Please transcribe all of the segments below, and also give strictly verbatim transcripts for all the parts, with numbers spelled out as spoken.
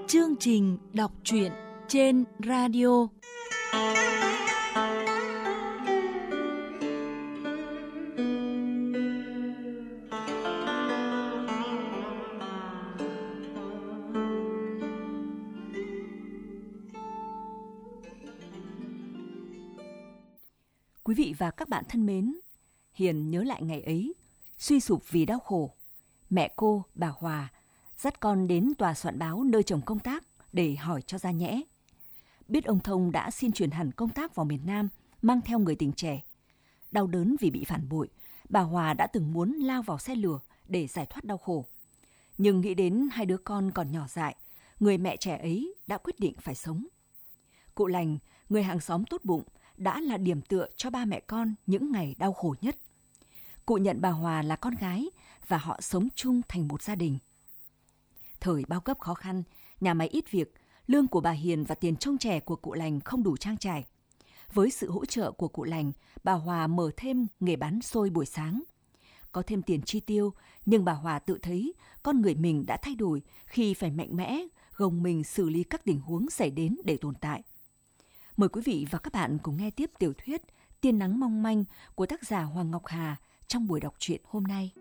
Chương trình đọc truyện trên radio. Quý vị và các bạn thân mến, Hiền nhớ lại ngày ấy, suy sụp vì đau khổ. Mẹ cô, bà Hòa, dắt con đến tòa soạn báo nơi chồng công tác để hỏi cho ra nhẽ. Biết ông Thông đã xin chuyển hẳn công tác vào miền Nam, mang theo người tình trẻ. Đau đớn vì bị phản bội, bà Hòa đã từng muốn lao vào xe lửa để giải thoát đau khổ. Nhưng nghĩ đến hai đứa con còn nhỏ dại, người mẹ trẻ ấy đã quyết định phải sống. Cụ Lành, người hàng xóm tốt bụng, đã là điểm tựa cho ba mẹ con những ngày đau khổ nhất. Cụ nhận bà Hòa là con gái và họ sống chung thành một gia đình. Thời bao cấp khó khăn, nhà máy ít việc, lương của bà Hiền và tiền trông trẻ của cụ Lành không đủ trang trải. Với sự hỗ trợ của cụ Lành, bà Hòa mở thêm nghề bán xôi buổi sáng. Có thêm tiền chi tiêu, nhưng bà Hòa tự thấy con người mình đã thay đổi khi phải mạnh mẽ, gồng mình xử lý các tình huống xảy đến để tồn tại. Mời quý vị và các bạn cùng nghe tiếp tiểu thuyết Tia nắng mong manh của tác giả Hoàng Ngọc Hà trong buổi đọc truyện hôm nay.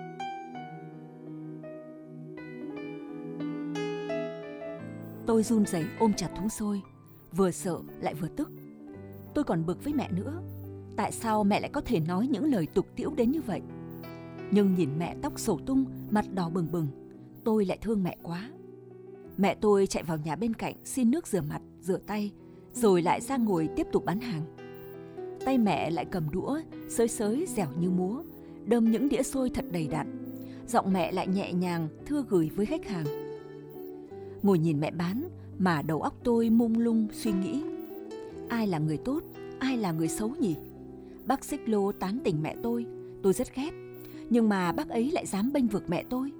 Tôi run rẩy ôm chặt thúng xôi, vừa sợ lại vừa tức. Tôi còn bực với mẹ nữa. Tại sao mẹ lại có thể nói những lời tục tĩu đến như vậy? Nhưng nhìn mẹ tóc xổ tung, mặt đỏ bừng bừng, tôi lại thương mẹ quá. Mẹ tôi chạy vào nhà bên cạnh xin nước rửa mặt, rửa tay, rồi lại ra ngồi tiếp tục bán hàng. Tay mẹ lại cầm đũa, xới xới dẻo như múa, đâm những đĩa xôi thật đầy đặn. Giọng mẹ lại nhẹ nhàng, thưa gửi với khách hàng. Ngồi nhìn mẹ bán mà đầu óc tôi mông lung suy nghĩ. Ai là người tốt, ai là người xấu nhỉ? Bác Xích Lô tán tỉnh mẹ tôi, tôi rất ghét. Nhưng mà bác ấy lại dám bênh vực mẹ tôi.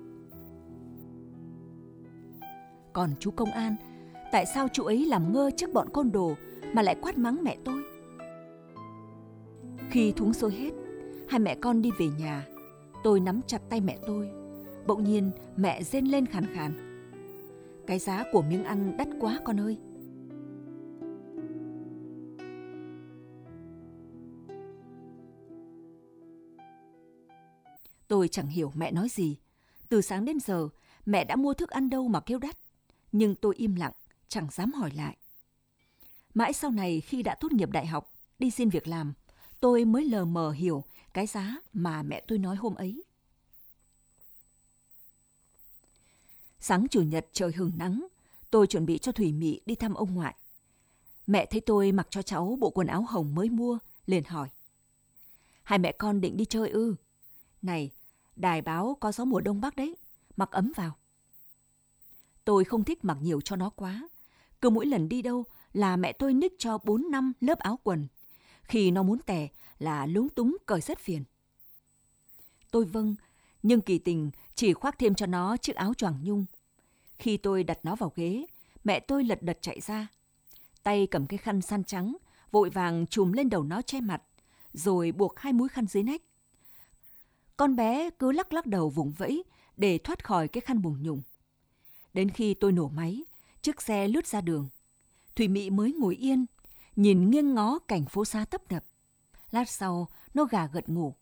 Còn chú công an, tại sao chú ấy làm ngơ trước bọn côn đồ mà lại quát mắng mẹ tôi? Khi thúng xôi hết, hai mẹ con đi về nhà. Tôi nắm chặt tay mẹ tôi. Bỗng nhiên mẹ rên lên khàn khàn. Cái giá của miếng ăn đắt quá con ơi. Tôi chẳng hiểu mẹ nói gì. Từ sáng đến giờ, mẹ đã mua thức ăn đâu mà kêu đắt. Nhưng tôi im lặng, chẳng dám hỏi lại. Mãi sau này khi đã tốt nghiệp đại học, đi xin việc làm, tôi mới lờ mờ hiểu cái giá mà mẹ tôi nói hôm ấy. Sáng Chủ nhật trời hừng nắng, tôi chuẩn bị cho Thủy Mị đi thăm ông ngoại. Mẹ thấy tôi mặc cho cháu bộ quần áo hồng mới mua, liền hỏi. Hai mẹ con định đi chơi ư? Này, đài báo có gió mùa đông bắc đấy, mặc ấm vào. Tôi không thích mặc nhiều cho nó quá. Cứ mỗi lần đi đâu là mẹ tôi ních cho bốn năm lớp áo quần. Khi nó muốn tè là lúng túng cởi rất phiền. Tôi vâng, nhưng kỳ tình chỉ khoác thêm cho nó chiếc áo choàng nhung. Khi tôi đặt nó vào ghế, mẹ tôi lật đật chạy ra. Tay cầm cái khăn san trắng, vội vàng chùm lên đầu nó che mặt, rồi buộc hai múi khăn dưới nách. Con bé cứ lắc lắc đầu vùng vẫy để thoát khỏi cái khăn bùng nhùng. Đến khi tôi nổ máy, chiếc xe lướt ra đường. Thủy Mị mới ngồi yên, nhìn nghiêng ngó cảnh phố xá tấp nập. Lát sau, nó gà gật ngủ.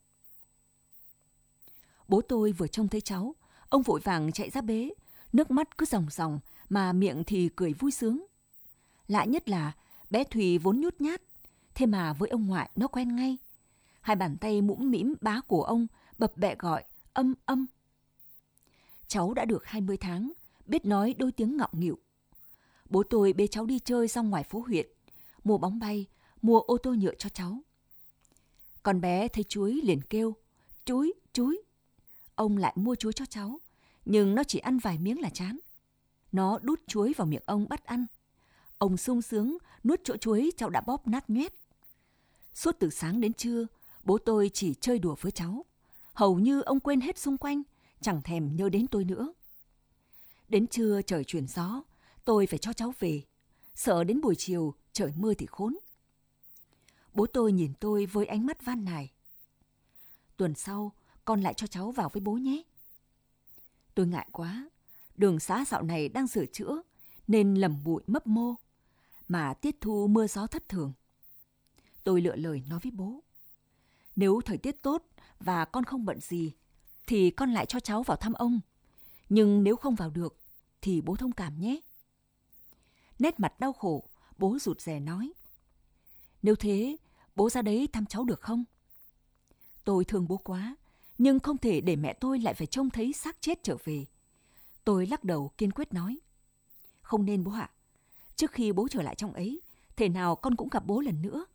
Bố tôi vừa trông thấy cháu, ông vội vàng chạy ra bế, nước mắt cứ ròng ròng mà miệng thì cười vui sướng. Lạ nhất là bé Thùy vốn nhút nhát, thế mà với ông ngoại nó quen ngay. Hai bàn tay mũm mĩm bá cổ ông, bập bẹ gọi âm âm. Cháu đã được hai mươi tháng, biết nói đôi tiếng ngọng nghịu. Bố tôi bế cháu đi chơi ra ngoài phố huyện, mua bóng bay, mua ô tô nhựa cho cháu. Con bé thấy chuối liền kêu, chuối, chuối. Ông lại mua chuối cho cháu, nhưng nó chỉ ăn vài miếng là chán. Nó đút chuối vào miệng ông bắt ăn. Ông sung sướng nuốt chỗ chuối cháu đã bóp nát nhoét. Suốt từ sáng đến trưa, bố tôi chỉ chơi đùa với cháu. Hầu như ông quên hết xung quanh, chẳng thèm nhớ đến tôi nữa. Đến trưa trời chuyển gió, tôi phải cho cháu về. Sợ đến buổi chiều trời mưa thì khốn. Bố tôi nhìn tôi với ánh mắt van nài. Tuần sau, con lại cho cháu vào với bố nhé. Tôi ngại quá. Đường xá dạo này đang sửa chữa, nên lầm bụi mấp mô, mà tiết thu mưa gió thất thường. Tôi lựa lời nói với bố. Nếu thời tiết tốt và con không bận gì, thì con lại cho cháu vào thăm ông. Nhưng nếu không vào được, thì bố thông cảm nhé. Nét mặt đau khổ, bố rụt rè nói. Nếu thế, bố ra đấy thăm cháu được không? Tôi thương bố quá, nhưng không thể để mẹ tôi lại phải trông thấy xác chết trở về. Tôi lắc đầu kiên quyết nói. Không nên bố ạ. Trước khi bố trở lại trong ấy, thể nào con cũng gặp bố lần nữa.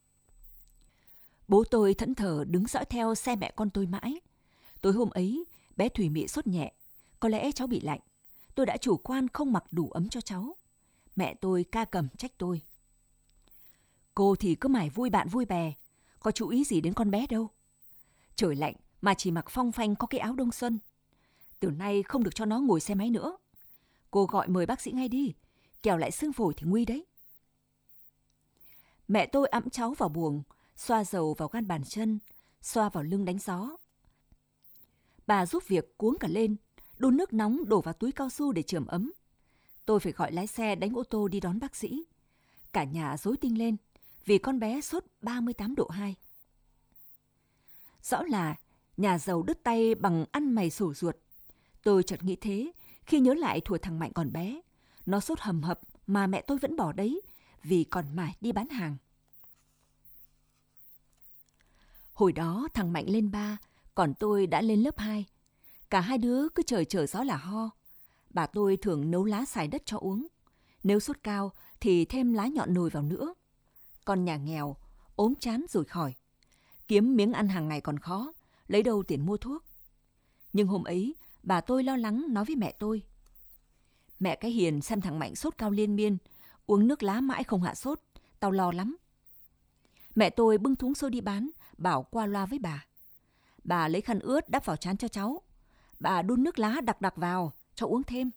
Bố tôi thẫn thờ đứng dõi theo xe mẹ con tôi mãi. Tối hôm ấy, bé Thùy Mị sốt nhẹ. Có lẽ cháu bị lạnh. Tôi đã chủ quan không mặc đủ ấm cho cháu. Mẹ tôi ca cằm trách tôi. Cô thì cứ mải vui bạn vui bè, có chú ý gì đến con bé đâu. Trời lạnh mà chỉ mặc phong phanh có cái áo đông xuân. Từ nay không được cho nó ngồi xe máy nữa. Cô gọi mời bác sĩ ngay đi, kẻo lại xương phổi thì nguy đấy. Mẹ tôi ẵm cháu vào buồng, xoa dầu vào gan bàn chân, xoa vào lưng đánh gió. Bà giúp việc cuống cả lên, đun nước nóng đổ vào túi cao su để chườm ấm. Tôi phải gọi lái xe đánh ô tô đi đón bác sĩ. Cả nhà rối tinh lên vì con bé sốt ba mươi tám độ hai. Rõ là nhà giàu đứt tay bằng ăn mày sổ ruột. Tôi chợt nghĩ thế khi nhớ lại thuở thằng Mạnh còn bé. Nó sốt hầm hập mà mẹ tôi vẫn bỏ đấy vì còn mải đi bán hàng. Hồi đó thằng Mạnh lên ba, còn tôi đã lên lớp hai. Cả hai đứa cứ trời trở gió là ho. Bà tôi thường nấu lá xài đất cho uống. Nếu sốt cao thì thêm lá nhọn nồi vào nữa. Con nhà nghèo, ốm chán rồi khỏi. Kiếm miếng ăn hàng ngày còn khó, lấy đâu tiền mua thuốc. Nhưng hôm ấy, bà tôi lo lắng nói với mẹ tôi. Mẹ cái hiền xem thằng Mạnh sốt cao liên miên, uống nước lá mãi không hạ sốt, tao lo lắm. Mẹ tôi bưng thúng xôi đi bán, bảo qua loa với bà. Bà lấy khăn ướt đắp vào trán cho cháu. Bà đun nước lá đặc đặc vào, cho uống thêm.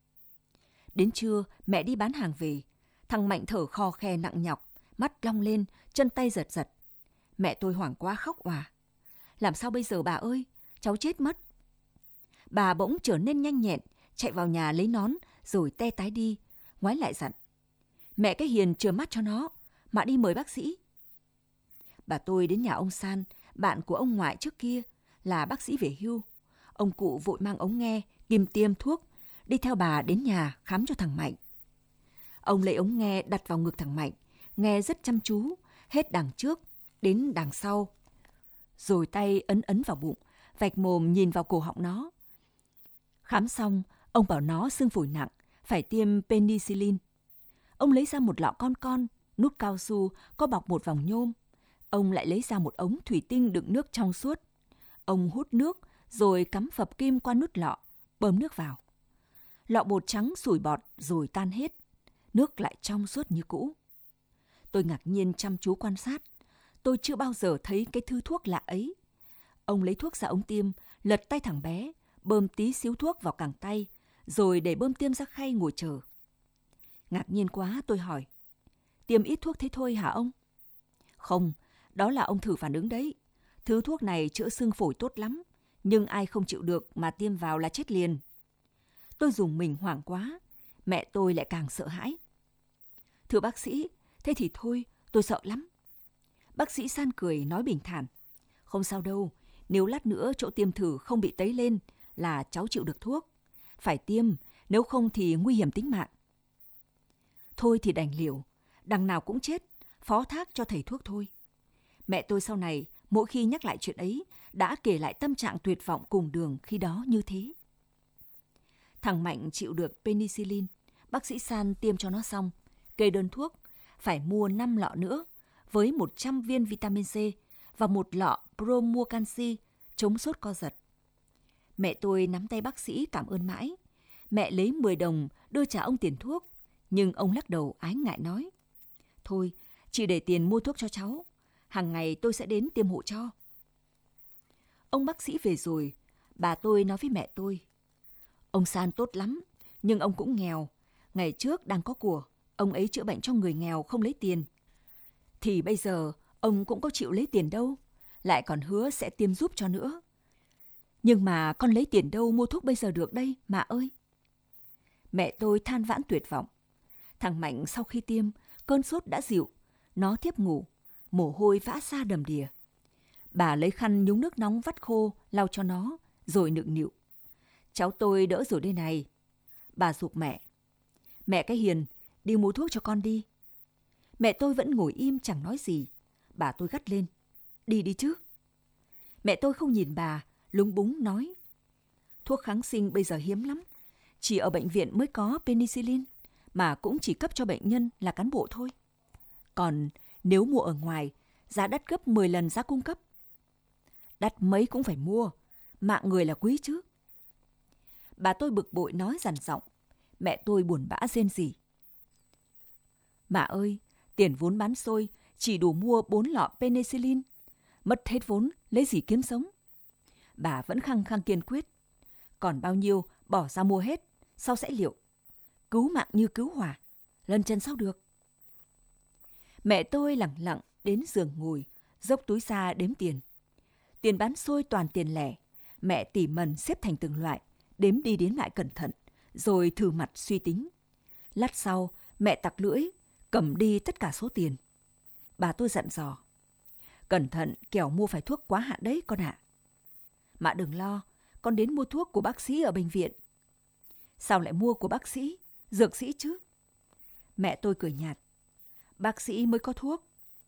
Đến trưa, mẹ đi bán hàng về. Thằng Mạnh thở khò khe nặng nhọc, mắt long lên, chân tay giật giật. Mẹ tôi hoảng quá khóc òa. Làm sao bây giờ bà ơi, cháu chết mất. Bà bỗng trở nên nhanh nhẹn, chạy vào nhà lấy nón, rồi te tái đi, ngoái lại dặn. Mẹ cái hiền chừa mắt cho nó, mà đi mời bác sĩ. Bà tôi đến nhà ông San, bạn của ông ngoại trước kia, là bác sĩ về hưu. Ông cụ vội mang ống nghe, kim tiêm thuốc, đi theo bà đến nhà khám cho thằng Mạnh. Ông lấy ống nghe đặt vào ngực thằng Mạnh, nghe rất chăm chú, hết đằng trước đến đằng sau. Rồi tay ấn ấn vào bụng, vạch mồm nhìn vào cổ họng nó. Khám xong, ông bảo nó xương phổi nặng, phải tiêm penicillin. Ông lấy ra một lọ con con, nút cao su có bọc một vòng nhôm. Ông lại lấy ra một ống thủy tinh đựng nước trong suốt. Ông hút nước, rồi cắm phập kim qua nút lọ, bơm nước vào. Lọ bột trắng sủi bọt rồi tan hết. Nước lại trong suốt như cũ. Tôi ngạc nhiên chăm chú quan sát. Tôi chưa bao giờ thấy cái thứ thuốc lạ ấy. Ông lấy thuốc ra ống tiêm, lật tay thằng bé, bơm tí xíu thuốc vào cẳng tay, rồi để bơm tiêm ra khay ngồi chờ. Ngạc nhiên quá tôi hỏi. Tiêm ít thuốc thế thôi hả ông? Không, đó là ông thử phản ứng đấy. Thứ thuốc này chữa xương phổi tốt lắm, nhưng ai không chịu được mà tiêm vào là chết liền. Tôi dùng mình hoảng quá, mẹ tôi lại càng sợ hãi. Thưa bác sĩ, thế thì thôi, tôi sợ lắm. Bác sĩ San cười nói bình thản. Không sao đâu, nếu lát nữa chỗ tiêm thử không bị tấy lên là cháu chịu được thuốc. Phải tiêm, nếu không thì nguy hiểm tính mạng. Thôi thì đành liều, đằng nào cũng chết, phó thác cho thầy thuốc thôi. Mẹ tôi sau này, mỗi khi nhắc lại chuyện ấy, đã kể lại tâm trạng tuyệt vọng cùng đường khi đó như thế. Thằng Mạnh chịu được penicillin, bác sĩ San tiêm cho nó xong, kê đơn thuốc, phải mua năm lọ nữa, với một trăm viên vitamin C và một lọ bromo canxi chống sốt co giật. Mẹ tôi nắm tay bác sĩ cảm ơn mãi. Mẹ lấy mười đồng đưa trả ông tiền thuốc, nhưng ông lắc đầu ái ngại nói. Thôi, chỉ để tiền mua thuốc cho cháu, hàng ngày tôi sẽ đến tiêm hộ cho. Ông bác sĩ về rồi, bà tôi nói với mẹ tôi. Ông San tốt lắm, nhưng ông cũng nghèo. Ngày trước đang có của, ông ấy chữa bệnh cho người nghèo không lấy tiền. Thì bây giờ ông cũng có chịu lấy tiền đâu, lại còn hứa sẽ tiêm giúp cho nữa. Nhưng mà con lấy tiền đâu mua thuốc bây giờ được đây, mà ơi. Mẹ tôi than vãn tuyệt vọng. Thằng Mạnh sau khi tiêm, cơn sốt đã dịu, nó thiếp ngủ, mồ hôi vã ra đầm đìa. Bà lấy khăn nhúng nước nóng vắt khô, lau cho nó, rồi nựng nịu. Cháu tôi đỡ rồi đây này. Bà giục mẹ. Mẹ cái hiền, đi mua thuốc cho con đi. Mẹ tôi vẫn ngồi im chẳng nói gì. Bà tôi gắt lên. Đi đi chứ. Mẹ tôi không nhìn bà, lúng búng nói. Thuốc kháng sinh bây giờ hiếm lắm. Chỉ ở bệnh viện mới có penicillin, mà cũng chỉ cấp cho bệnh nhân là cán bộ thôi. Còn nếu mua ở ngoài, giá đắt gấp mười lần giá cung cấp. Đắt mấy cũng phải mua, mạng người là quý chứ. Bà tôi bực bội nói dằn giọng. Mẹ tôi buồn bã rên rỉ. Bà ơi, tiền vốn bán xôi chỉ đủ mua bốn lọ penicillin. Mất hết vốn, lấy gì kiếm sống? Bà vẫn khăng khăng kiên quyết. Còn bao nhiêu bỏ ra mua hết, sau sẽ liệu. Cứu mạng như cứu hỏa, lần chân sao được? Mẹ tôi lẳng lặng đến giường ngồi, dốc túi ra đếm tiền. Tiền bán xôi toàn tiền lẻ. Mẹ tỉ mẩn xếp thành từng loại, đếm đi đếm lại cẩn thận, rồi thử mặt suy tính. Lát sau, mẹ tặc lưỡi, cầm đi tất cả số tiền. Bà tôi dặn dò. Cẩn thận, kẻo mua phải thuốc quá hạn đấy con ạ. Mạ đừng lo, con đến mua thuốc của bác sĩ ở bệnh viện. Sao lại mua của bác sĩ, dược sĩ chứ? Mẹ tôi cười nhạt. Bác sĩ mới có thuốc.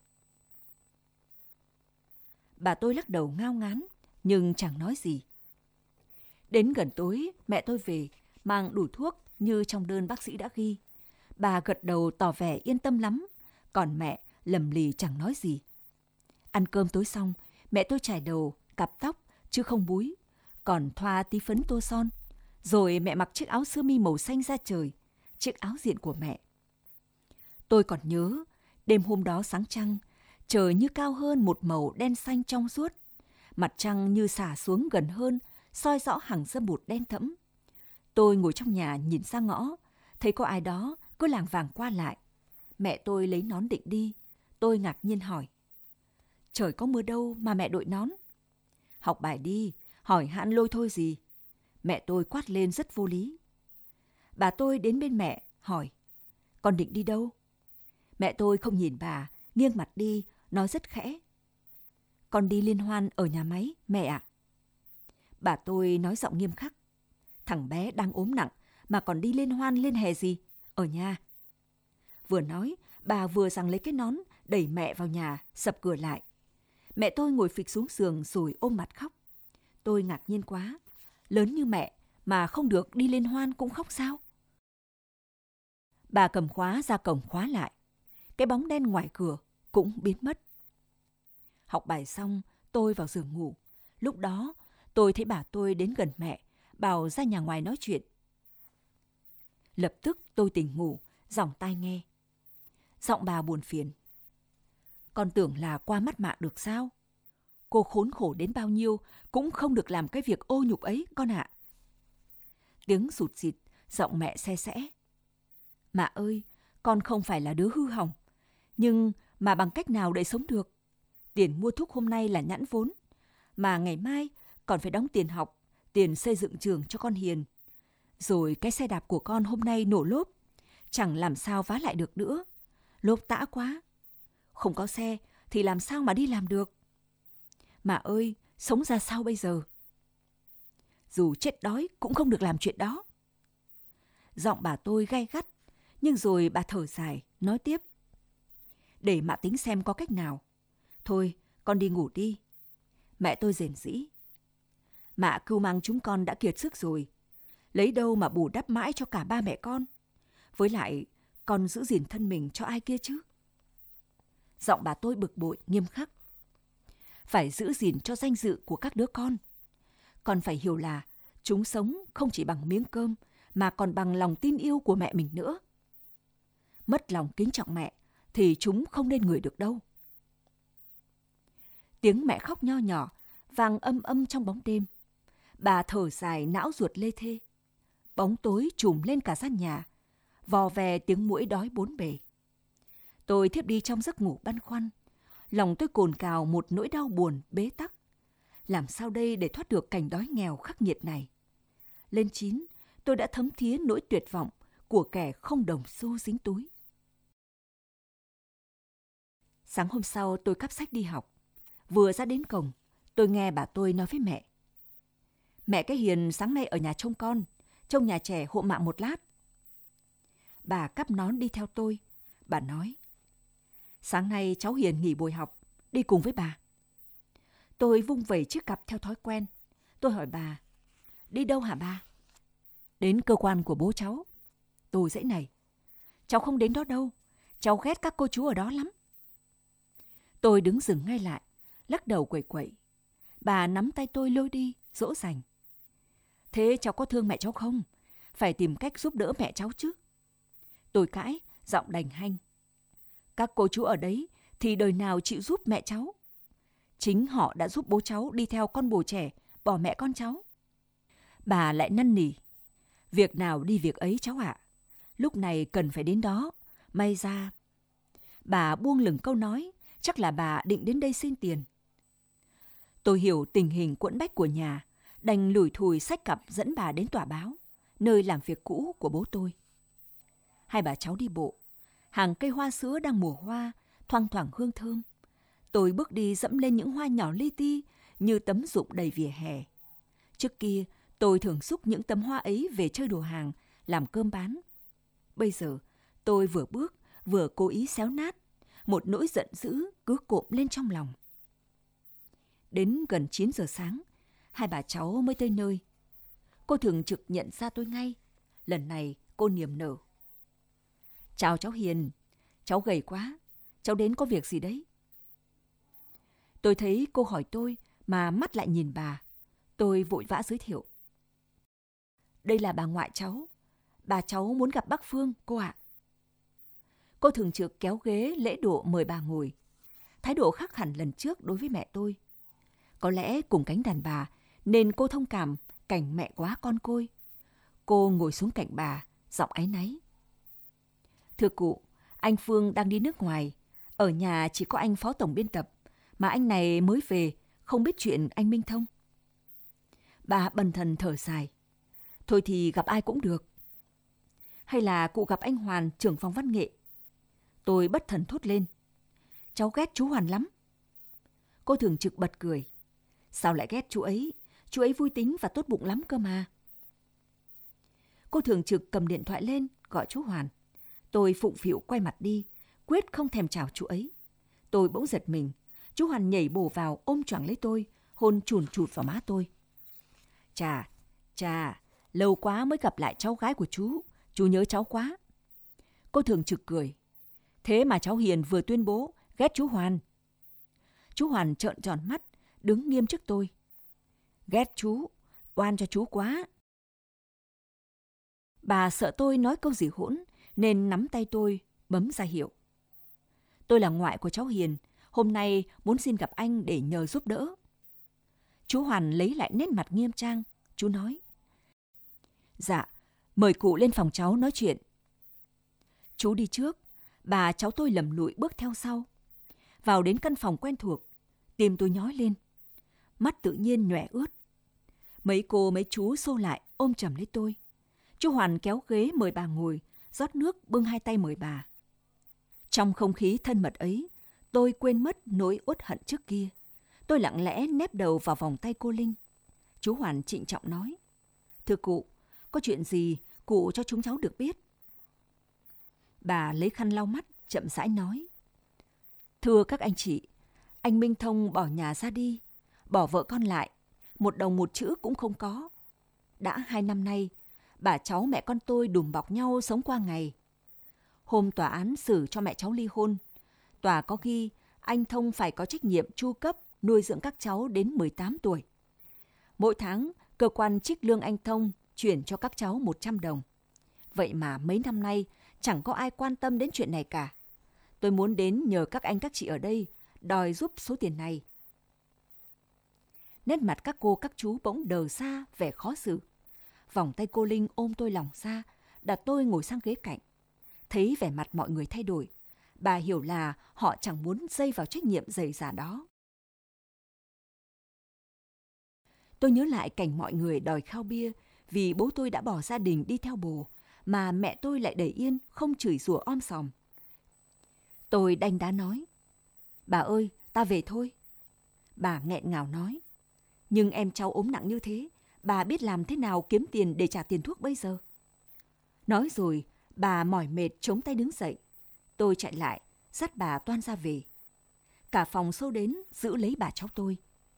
Bà tôi lắc đầu ngao ngán, nhưng chẳng nói gì. Đến gần tối, mẹ tôi về, mang đủ thuốc như trong đơn bác sĩ đã ghi. Bà gật đầu tỏ vẻ yên tâm lắm, còn mẹ lầm lì chẳng nói gì. Ăn cơm tối xong, mẹ tôi chải đầu, cặp tóc, chứ không búi, còn thoa tí phấn tô son. Rồi mẹ mặc chiếc áo sơ mi màu xanh da trời, chiếc áo diện của mẹ. Tôi còn nhớ, đêm hôm đó sáng trăng, trời như cao hơn một màu đen xanh trong suốt. Mặt trăng như xả xuống gần hơn, soi rõ hàng dâm bụt đen thẫm. Tôi ngồi trong nhà nhìn ra ngõ, thấy có ai đó cứ lảng vảng qua lại. Mẹ tôi lấy nón định đi, tôi ngạc nhiên hỏi. Trời có mưa đâu mà mẹ đội nón? Học bài đi, hỏi hạn lôi thôi gì. Mẹ tôi quát lên rất vô lý. Bà tôi đến bên mẹ, hỏi. Con định đi đâu? Mẹ tôi không nhìn bà, nghiêng mặt đi, nói rất khẽ. Con đi liên hoan ở nhà máy, mẹ ạ. Bà tôi nói giọng nghiêm khắc. Thằng bé đang ốm nặng, mà còn đi liên hoan liên hè gì? Ở nhà. Vừa nói, bà vừa giằng lấy cái nón, đẩy mẹ vào nhà, sập cửa lại. Mẹ tôi ngồi phịch xuống giường rồi ôm mặt khóc. Tôi ngạc nhiên quá. Lớn như mẹ mà không được đi liên hoan cũng khóc sao? Bà cầm khóa ra cổng khóa lại. Cái bóng đen ngoài cửa cũng biến mất. Học bài xong, tôi vào giường ngủ. Lúc đó, tôi thấy bà tôi đến gần mẹ, bảo ra nhà ngoài nói chuyện. Lập tức tôi tỉnh ngủ, giỏng tai nghe. Giọng bà buồn phiền. Con tưởng là qua mắt mạ được sao? Cô khốn khổ đến bao nhiêu cũng không được làm cái việc ô nhục ấy con ạ. Tiếng sụt sịt, giọng mẹ se sẽ. Mạ ơi, con không phải là đứa hư hỏng, nhưng mà bằng cách nào để sống được? Tiền mua thuốc hôm nay là nhãn vốn, mà ngày mai còn phải đóng tiền học, tiền xây dựng trường cho con Hiền. Rồi cái xe đạp của con hôm nay nổ lốp, chẳng làm sao vá lại được nữa. Lốp tã quá. Không có xe thì làm sao mà đi làm được? Mà ơi, sống ra sao bây giờ? Dù chết đói cũng không được làm chuyện đó. Giọng bà tôi gay gắt, nhưng rồi bà thở dài, nói tiếp. Để mạ tính xem có cách nào. Thôi, con đi ngủ đi. Mẹ tôi rền rĩ. Mạ cưu mang chúng con đã kiệt sức rồi. Lấy đâu mà bù đắp mãi cho cả ba mẹ con? Với lại, con giữ gìn thân mình cho ai kia chứ? Giọng bà tôi bực bội, nghiêm khắc. Phải giữ gìn cho danh dự của các đứa con. Con phải hiểu là chúng sống không chỉ bằng miếng cơm, mà còn bằng lòng tin yêu của mẹ mình nữa. Mất lòng kính trọng mẹ, thì chúng không nên người được đâu. Tiếng mẹ khóc nho nhỏ, vang âm âm trong bóng đêm. Bà thở dài não ruột lê thê. Bóng tối trùm lên cả gian nhà, vò vè tiếng muỗi đói bốn bề. Tôi thiếp đi trong giấc ngủ băn khoăn. Lòng tôi cồn cào một nỗi đau buồn bế tắc. Làm sao đây để thoát được cảnh đói nghèo khắc nghiệt này? Lên chín, tôi đã thấm thía nỗi tuyệt vọng của kẻ không đồng xu dính túi. Sáng hôm sau tôi cắp sách đi học. Vừa ra đến cổng, tôi nghe bà tôi nói với mẹ. Mẹ cái Hiền sáng nay ở nhà trông con, trông nhà trẻ hộ mạng một lát. Bà cắp nón đi theo tôi. Bà nói, sáng nay cháu Hiền nghỉ buổi học, đi cùng với bà. Tôi vung vẩy chiếc cặp theo thói quen. Tôi hỏi bà, đi đâu hả bà? Đến cơ quan của bố cháu. Tôi dãy nảy, cháu không đến đó đâu, cháu ghét các cô chú ở đó lắm. Tôi đứng dừng ngay lại, lắc đầu quẩy quẩy. Bà nắm tay tôi lôi đi, dỗ dành. Thế cháu có thương mẹ cháu không? Phải tìm cách giúp đỡ mẹ cháu chứ. Tôi cãi, giọng đành hanh. Các cô chú ở đấy thì đời nào chịu giúp mẹ cháu. Chính họ đã giúp bố cháu đi theo con bồ trẻ, bỏ mẹ con cháu. Bà lại năn nỉ. Việc nào đi việc ấy cháu ạ. Lúc này cần phải đến đó. May ra. Bà buông lửng câu nói, chắc là bà định đến đây xin tiền. Tôi hiểu tình hình quẫn bách của nhà, đành lủi thủi xách cặp dẫn bà đến tòa báo, nơi làm việc cũ của bố tôi. Hai bà cháu đi bộ. Hàng cây hoa sữa đang mùa hoa, thoang thoảng hương thơm. Tôi bước đi dẫm lên những hoa nhỏ li ti như tấm rụng đầy vỉa hè. Trước kia, tôi thường xúc những tấm hoa ấy về chơi đồ hàng, làm cơm bán. Bây giờ, tôi vừa bước, vừa cố ý xéo nát. Một nỗi giận dữ cứ cộm lên trong lòng. Đến gần chín giờ sáng, hai bà cháu mới tới nơi. Cô thường trực nhận ra tôi ngay. Lần này cô niềm nở. Chào cháu Hiền, cháu gầy quá, cháu đến có việc gì đấy? Tôi thấy cô hỏi tôi mà mắt lại nhìn bà. Tôi vội vã giới thiệu. Đây là bà ngoại cháu. Bà cháu muốn gặp bác Phương, cô ạ. Cô thường trực kéo ghế lễ độ mời bà ngồi. Thái độ khác hẳn lần trước đối với mẹ tôi. Có lẽ cùng cánh đàn bà nên cô thông cảm cảnh mẹ quá con côi. Cô ngồi xuống cạnh bà, giọng áy náy. Thưa cụ, anh Phương đang đi nước ngoài. Ở nhà chỉ có anh phó tổng biên tập, mà anh này mới về, không biết chuyện anh Minh Thông. Bà bần thần thở dài. Thôi thì gặp ai cũng được. Hay là cụ gặp anh Hoàn, trưởng phòng văn nghệ? Tôi bất thần thốt lên. Cháu ghét chú Hoàn lắm. Cô thường trực bật cười. Sao lại ghét chú ấy? Chú ấy vui tính và tốt bụng lắm cơ mà. Cô thường trực cầm điện thoại lên, gọi chú Hoàn. Tôi phụng phịu quay mặt đi, quyết không thèm chào chú ấy. Tôi bỗng giật mình. Chú Hoàn nhảy bổ vào ôm choàng lấy tôi, hôn chùn chụt vào má tôi. Chà, chà, lâu quá mới gặp lại cháu gái của chú. Chú nhớ cháu quá. Cô thường trực cười. Thế mà cháu Hiền vừa tuyên bố ghét chú Hoàn. Chú Hoàn trợn tròn mắt, đứng nghiêm trước tôi. Ghét chú, oan cho chú quá. Bà sợ tôi nói câu gì hỗn, nên nắm tay tôi, bấm ra hiệu. Tôi là ngoại của cháu Hiền, hôm nay muốn xin gặp anh để nhờ giúp đỡ. Chú Hoàn lấy lại nét mặt nghiêm trang, chú nói. Dạ, mời cụ lên phòng cháu nói chuyện. Chú đi trước, bà cháu tôi lầm lụi bước theo sau. Vào đến căn phòng quen thuộc, tim tôi nhói lên. Mắt tự nhiên nhòe ướt. Mấy cô mấy chú xô lại ôm chầm lấy tôi. Chú Hoàn kéo ghế mời bà ngồi, rót nước bưng hai tay mời bà. Trong không khí thân mật ấy, tôi quên mất nỗi uất hận trước kia. Tôi lặng lẽ nép đầu vào vòng tay cô Linh. Chú Hoàn trịnh trọng nói. Thưa cụ, có chuyện gì cụ cho chúng cháu được biết? Bà lấy khăn lau mắt, chậm rãi nói. Thưa các anh chị, anh Minh Thông bỏ nhà ra đi, bỏ vợ con lại, một đồng một chữ cũng không có. Đã hai năm nay, bà cháu mẹ con tôi đùm bọc nhau sống qua ngày. Hôm tòa án xử cho mẹ cháu ly hôn, tòa có ghi anh Thông phải có trách nhiệm chu cấp nuôi dưỡng các cháu đến mười tám tuổi. Mỗi tháng, cơ quan trích lương anh Thông chuyển cho các cháu một trăm đồng. Vậy mà mấy năm nay chẳng có ai quan tâm đến chuyện này cả. Tôi muốn đến nhờ các anh các chị ở đây đòi giúp số tiền này. Nét mặt các cô các chú bỗng đờ ra vẻ khó xử. Vòng tay cô Linh ôm tôi lỏng ra, đặt tôi ngồi sang ghế cạnh. Thấy vẻ mặt mọi người thay đổi, bà hiểu là họ chẳng muốn dây vào trách nhiệm dày dả đó. Tôi nhớ lại cảnh mọi người đòi khao bia vì bố tôi đã bỏ gia đình đi theo bồ, mà mẹ tôi lại để yên, không chửi rủa om sòm. Tôi đanh đá nói, bà ơi, ta về thôi. Bà nghẹn ngào nói, nhưng em cháu ốm nặng như thế, bà biết làm thế nào kiếm tiền để trả tiền thuốc bây giờ? Nói rồi, bà mỏi mệt chống tay đứng dậy. Tôi chạy lại, dắt bà toan ra về. Cả phòng xô đến giữ lấy bà cháu tôi.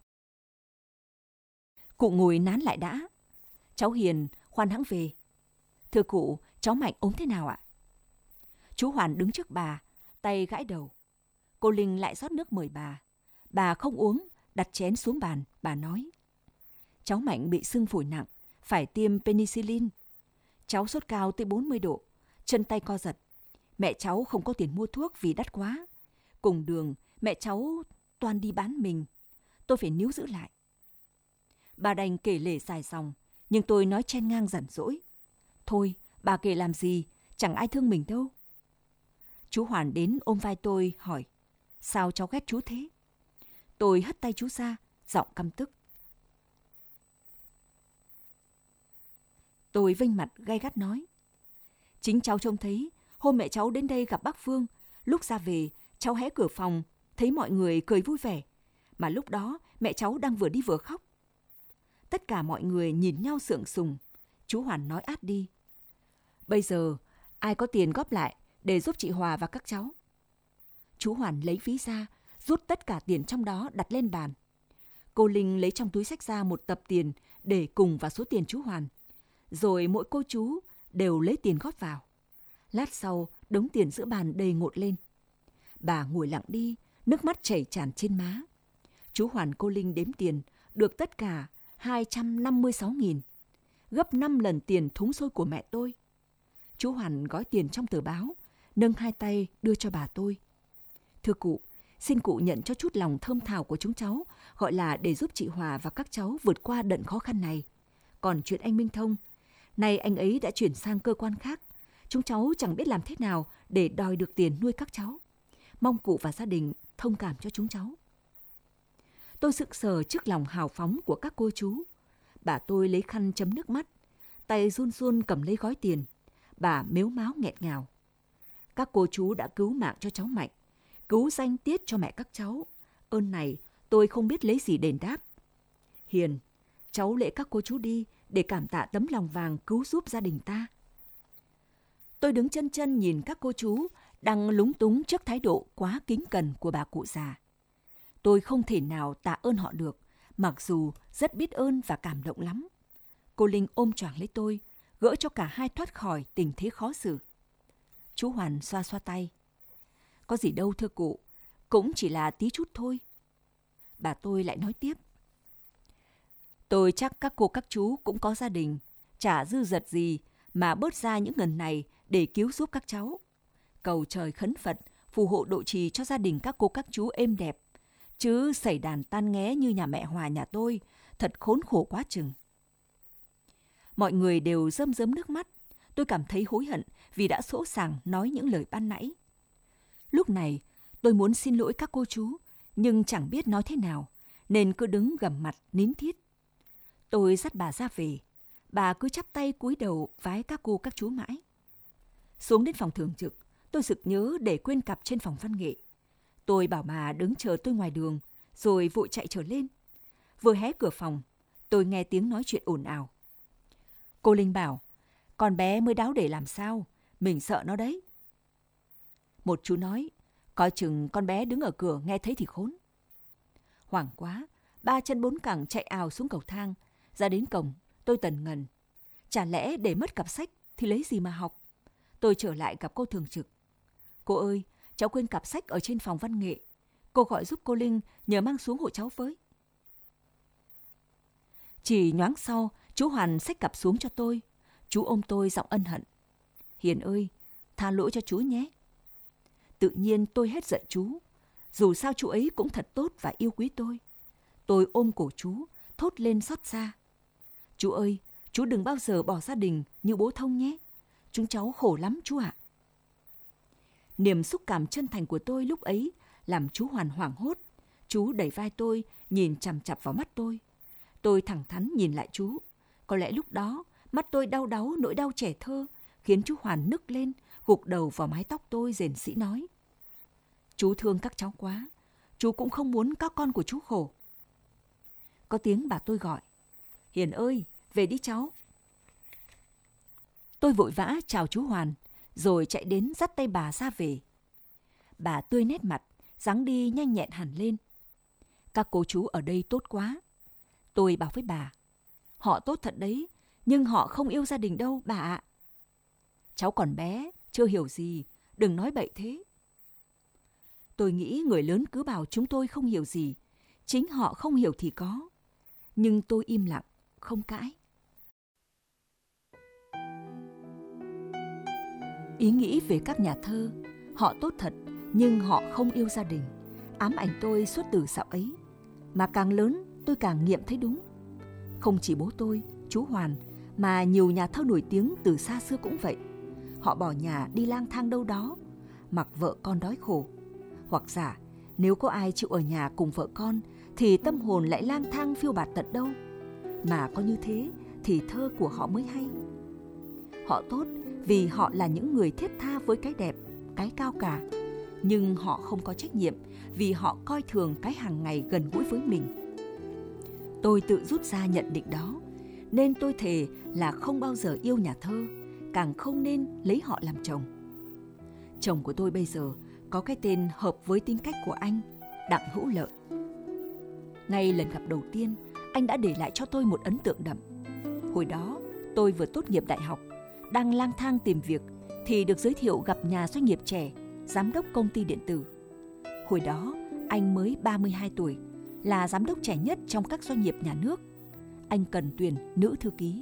Cụ ngồi nán lại đã. Cháu Hiền, khoan hãng về. Thưa cụ, cháu Mạnh ốm thế nào ạ? Chú Hoàn đứng trước bà, tay gãi đầu. Cô Linh lại rót nước mời bà. Bà không uống, đặt chén xuống bàn, bà nói. Cháu Mạnh bị sưng phổi nặng, phải tiêm penicillin. Cháu sốt cao tới bốn mươi độ, chân tay co giật. Mẹ cháu không có tiền mua thuốc vì đắt quá. Cùng đường, mẹ cháu toan đi bán mình. Tôi phải níu giữ lại. Bà đành kể lể dài dòng, nhưng tôi nói chen ngang giận dỗi. Thôi, bà kể làm gì, chẳng ai thương mình đâu. Chú Hoàn đến ôm vai tôi, hỏi, sao cháu ghét chú thế? Tôi hất tay chú ra, giọng căm tức. Tôi vênh mặt gay gắt nói, chính cháu trông thấy, hôm mẹ cháu đến đây gặp bác Phương, lúc ra về, cháu hé cửa phòng, thấy mọi người cười vui vẻ, mà lúc đó mẹ cháu đang vừa đi vừa khóc. Tất cả mọi người nhìn nhau sượng sùng. Chú Hoàn nói át đi, bây giờ ai có tiền góp lại để giúp chị Hòa và các cháu? Chú Hoàn lấy ví ra, rút tất cả tiền trong đó đặt lên bàn. Cô Linh lấy trong túi xách ra một tập tiền để cùng vào số tiền chú Hoàn. Rồi mỗi cô chú đều lấy tiền góp vào. Lát sau, đống tiền giữa bàn đầy ngột lên. Bà ngồi lặng đi, nước mắt chảy tràn trên má. Chú Hoàn cô Linh đếm tiền, được tất cả hai trăm năm mươi sáu nghìn, gấp năm lần tiền thúng xôi của mẹ tôi. Chú Hoàn gói tiền trong tờ báo, nâng hai tay đưa cho bà tôi. Thưa cụ, xin cụ nhận cho chút lòng thơm thảo của chúng cháu, gọi là để giúp chị Hòa và các cháu vượt qua đợt khó khăn này. Còn chuyện anh Minh Thông, nay anh ấy đã chuyển sang cơ quan khác. Chúng cháu chẳng biết làm thế nào để đòi được tiền nuôi các cháu. Mong cụ và gia đình thông cảm cho chúng cháu. Tôi sững sờ trước lòng hào phóng của các cô chú. Bà tôi lấy khăn chấm nước mắt, tay run run cầm lấy gói tiền. Bà mếu máo nghẹn ngào. Các cô chú đã cứu mạng cho cháu Mạnh, cứu danh tiết cho mẹ các cháu. Ơn này tôi không biết lấy gì đền đáp. Hiền, cháu lễ các cô chú đi để cảm tạ tấm lòng vàng cứu giúp gia đình ta. Tôi đứng chân chân nhìn các cô chú đang lúng túng trước thái độ quá kính cẩn của bà cụ già. Tôi không thể nào tạ ơn họ được, mặc dù rất biết ơn và cảm động lắm. Cô Linh ôm choàng lấy tôi, gỡ cho cả hai thoát khỏi tình thế khó xử. Chú Hoàn xoa xoa tay. Có gì đâu thưa cụ, cũng chỉ là tí chút thôi. Bà tôi lại nói tiếp. Tôi chắc các cô các chú cũng có gia đình, chả dư dật gì mà bớt ra những ngần này để cứu giúp các cháu. Cầu trời khấn Phật phù hộ độ trì cho gia đình các cô các chú êm đẹp. Chứ xảy đàn tan nghé như nhà mẹ Hòa nhà tôi, thật khốn khổ quá chừng. Mọi người đều rơm rớm nước mắt. Tôi cảm thấy hối hận vì đã sỗ sàng nói những lời ban nãy. Lúc này tôi muốn xin lỗi các cô chú, nhưng chẳng biết nói thế nào, nên cứ đứng gầm mặt nín thít. Tôi dắt bà ra về. Bà cứ chắp tay cúi đầu vái các cô các chú mãi. Xuống đến phòng thường trực, tôi sực nhớ để quên cặp trên phòng văn nghệ. Tôi bảo bà đứng chờ tôi ngoài đường, rồi vội chạy trở lên. Vừa hé cửa phòng, tôi nghe tiếng nói chuyện ồn ào. Cô Linh bảo, con bé mới đáo để làm sao, mình sợ nó đấy. Một chú nói, coi chừng con bé đứng ở cửa nghe thấy thì khốn. Hoảng quá, ba chân bốn cẳng chạy ào xuống cầu thang. Ra đến cổng, tôi tần ngần. Chả lẽ để mất cặp sách thì lấy gì mà học? Tôi trở lại gặp cô thường trực. Cô ơi, cháu quên cặp sách ở trên phòng văn nghệ. Cô gọi giúp cô Linh nhờ mang xuống hộ cháu với. Chỉ nhoáng sau, chú Hoàn xách cặp xuống cho tôi. Chú ôm tôi giọng ân hận. Hiền ơi, tha lỗi cho chú nhé. Tự nhiên tôi hết giận chú. Dù sao chú ấy cũng thật tốt và yêu quý tôi. Tôi ôm cổ chú, thốt lên xót xa. Chú ơi, chú đừng bao giờ bỏ gia đình như bố Thông nhé. Chúng cháu khổ lắm chú ạ. Niềm xúc cảm chân thành của tôi lúc ấy làm chú Hoàn hoảng hốt. Chú đẩy vai tôi, nhìn chằm chằm vào mắt tôi. Tôi thẳng thắn nhìn lại chú. Có lẽ lúc đó, mắt tôi đau đáu nỗi đau trẻ thơ khiến chú Hoàn nức lên, gục đầu vào mái tóc tôi rền rĩ nói: Chú thương các cháu quá, chú cũng không muốn các con của chú khổ. Có tiếng bà tôi gọi: Hiền ơi, về đi cháu. Tôi vội vã chào chú Hoàn, rồi chạy đến dắt tay bà ra về. Bà tươi nét mặt, dáng đi nhanh nhẹn hẳn lên. Các cô chú ở đây tốt quá. Tôi bảo với bà: Họ tốt thật đấy, nhưng họ không yêu gia đình đâu bà ạ. Cháu còn bé, chưa hiểu gì, đừng nói bậy thế. Tôi nghĩ người lớn cứ bảo chúng tôi không hiểu gì, chính họ không hiểu thì có. Nhưng tôi im lặng, không cãi. Ý nghĩ về các nhà thơ, họ tốt thật nhưng họ không yêu gia đình, ám ảnh tôi suốt từ dạo ấy. Mà càng lớn tôi càng nghiệm thấy đúng. Không chỉ bố tôi, chú Hoàn, mà nhiều nhà thơ nổi tiếng từ xa xưa cũng vậy. Họ bỏ nhà đi lang thang đâu đó, mặc vợ con đói khổ. Hoặc giả, nếu có ai chịu ở nhà cùng vợ con, thì tâm hồn lại lang thang phiêu bạt tận đâu. Mà có như thế thì thơ của họ mới hay. Họ tốt vì họ là những người thiết tha với cái đẹp, cái cao cả. Nhưng họ không có trách nhiệm vì họ coi thường cái hàng ngày gần gũi với mình. Tôi tự rút ra nhận định đó, nên tôi thề là không bao giờ yêu nhà thơ, càng không nên lấy họ làm chồng. Chồng của tôi bây giờ có cái tên hợp với tính cách của anh, Đặng Hữu Lợi. Ngay lần gặp đầu tiên, anh đã để lại cho tôi một ấn tượng đậm. Hồi đó, tôi vừa tốt nghiệp đại học, đang lang thang tìm việc, thì được giới thiệu gặp nhà doanh nghiệp trẻ, giám đốc công ty điện tử. Hồi đó, anh mới ba mươi hai tuổi, là giám đốc trẻ nhất trong các doanh nghiệp nhà nước. Anh cần tuyển nữ thư ký.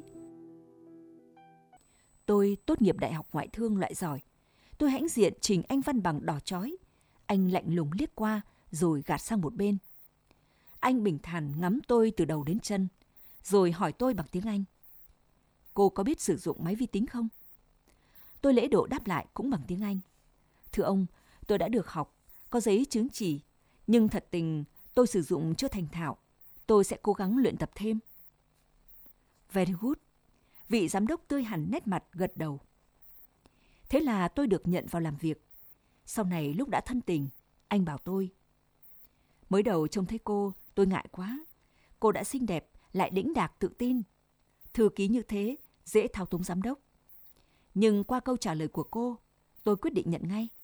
Tôi tốt nghiệp đại học ngoại thương loại giỏi. Tôi hãnh diện trình anh văn bằng đỏ chói. Anh lạnh lùng liếc qua rồi gạt sang một bên. Anh bình thản ngắm tôi từ đầu đến chân, rồi hỏi tôi bằng tiếng Anh: Cô có biết sử dụng máy vi tính không? Tôi lễ độ đáp lại cũng bằng tiếng Anh: Thưa ông, tôi đã được học, có giấy chứng chỉ, nhưng thật tình tôi sử dụng chưa thành thạo. Tôi sẽ cố gắng luyện tập thêm. Very good. Vị giám đốc tươi hẳn nét mặt gật đầu. Thế là tôi được nhận vào làm việc. Sau này lúc đã thân tình, anh bảo tôi: Mới đầu trông thấy cô, tôi ngại quá. Cô đã xinh đẹp, lại đĩnh đạc tự tin. Thư ký như thế, dễ thao túng giám đốc. Nhưng qua câu trả lời của cô, tôi quyết định nhận ngay.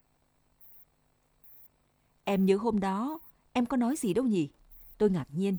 Em nhớ hôm đó, em có nói gì đâu nhỉ? Tôi ngạc nhiên.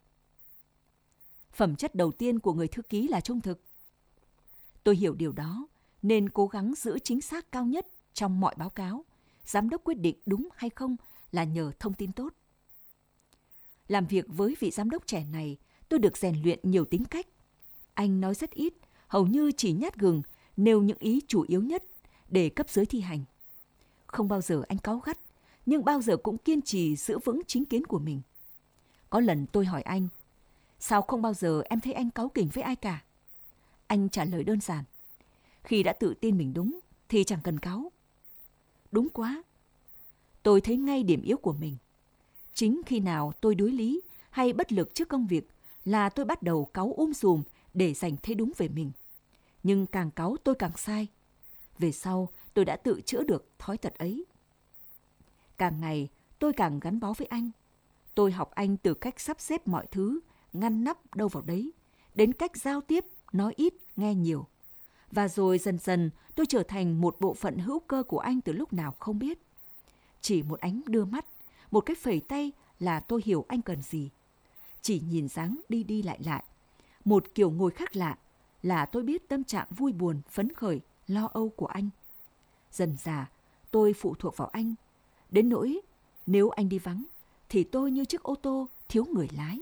Phẩm chất đầu tiên của người thư ký là trung thực. Tôi hiểu điều đó, nên cố gắng giữ chính xác cao nhất trong mọi báo cáo. Giám đốc quyết định đúng hay không là nhờ thông tin tốt. Làm việc với vị giám đốc trẻ này, tôi được rèn luyện nhiều tính cách. Anh nói rất ít, hầu như chỉ nhát gừng, nêu những ý chủ yếu nhất để cấp dưới thi hành. Không bao giờ anh cáu gắt, nhưng bao giờ cũng kiên trì giữ vững chính kiến của mình. Có lần tôi hỏi anh: Sao không bao giờ em thấy anh cáu kỉnh với ai cả? Anh trả lời đơn giản: Khi đã tự tin mình đúng thì chẳng cần cáu. Đúng quá. Tôi thấy ngay điểm yếu của mình. Chính khi nào tôi đuối lý hay bất lực trước công việc là tôi bắt đầu cáu um sùm để giành thế đúng về mình. Nhưng càng cáu tôi càng sai. Về sau tôi đã tự chữa được thói tật ấy. Càng ngày tôi càng gắn bó với anh. Tôi học anh từ cách sắp xếp mọi thứ, ngăn nắp đâu vào đấy, đến cách giao tiếp, nói ít, nghe nhiều. Và rồi dần dần tôi trở thành một bộ phận hữu cơ của anh từ lúc nào không biết. Chỉ một ánh đưa mắt, một cái phẩy tay là tôi hiểu anh cần gì. Chỉ nhìn dáng đi đi lại lại, một kiểu ngồi khác lạ là tôi biết tâm trạng vui buồn, phấn khởi, lo âu của anh. Dần dà tôi phụ thuộc vào anh, đến nỗi nếu anh đi vắng thì tôi như chiếc ô tô thiếu người lái.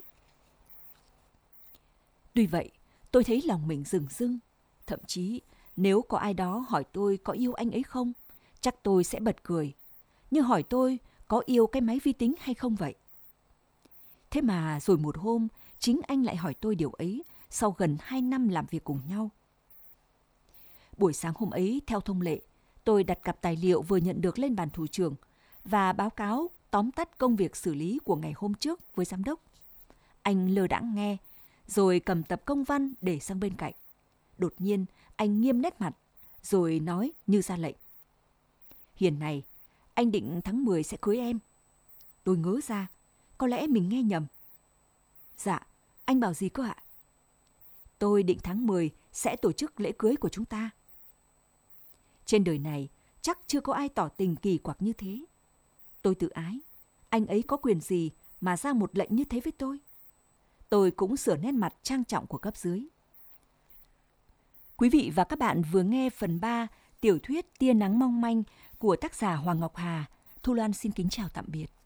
Tuy vậy, tôi thấy lòng mình rừng rưng. Thậm chí, nếu có ai đó hỏi tôi có yêu anh ấy không, chắc tôi sẽ bật cười. Như hỏi tôi có yêu cái máy vi tính hay không vậy. Thế mà rồi một hôm, chính anh lại hỏi tôi điều ấy sau gần hai năm làm việc cùng nhau. Buổi sáng hôm ấy, theo thông lệ, tôi đặt cặp tài liệu vừa nhận được lên bàn thủ trưởng và báo cáo tóm tắt công việc xử lý của ngày hôm trước với giám đốc. Anh lơ đãng nghe, rồi cầm tập công văn để sang bên cạnh. Đột nhiên, anh nghiêm nét mặt, rồi nói như ra lệnh. Hiền này, anh định tháng mười sẽ cưới em. Tôi ngớ ra, có lẽ mình nghe nhầm. Dạ, anh bảo gì cơ ạ? Tôi định tháng mười sẽ tổ chức lễ cưới của chúng ta. Trên đời này, chắc chưa có ai tỏ tình kỳ quặc như thế. Tôi tự ái, anh ấy có quyền gì mà ra một lệnh như thế với tôi? Tôi cũng sửa nét mặt trang trọng của cấp dưới. Quý vị và các bạn vừa nghe phần ba tiểu thuyết Tia nắng mong manh của tác giả Hoàng Ngọc Hà. Thu Loan xin kính chào tạm biệt.